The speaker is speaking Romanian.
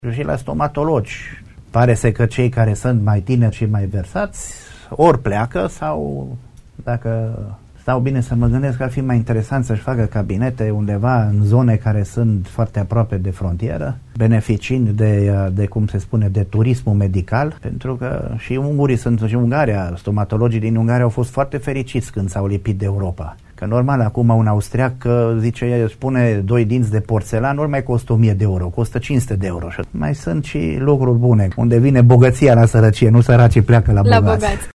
Și la stomatologi. Pare să că cei care sunt mai tineri și mai versați ori pleacă sau, dacă stau bine să mă gândesc, că ar fi mai interesant să-și facă cabinete undeva în zone care sunt foarte aproape de frontieră, beneficiind de cum se spune, de turismul medical, pentru că și ungurii sunt, și Ungaria, stomatologii din Ungaria au fost foarte fericiți când s-au lipit de Europa. Că normal, acum un austriac, zice, spune 2 dinți de porțelan, nu mai costă 1000 de euro, costă 500 de euro. Și mai sunt și lucruri bune, unde vine bogăția la sărăcie, nu săracii pleacă la bogați.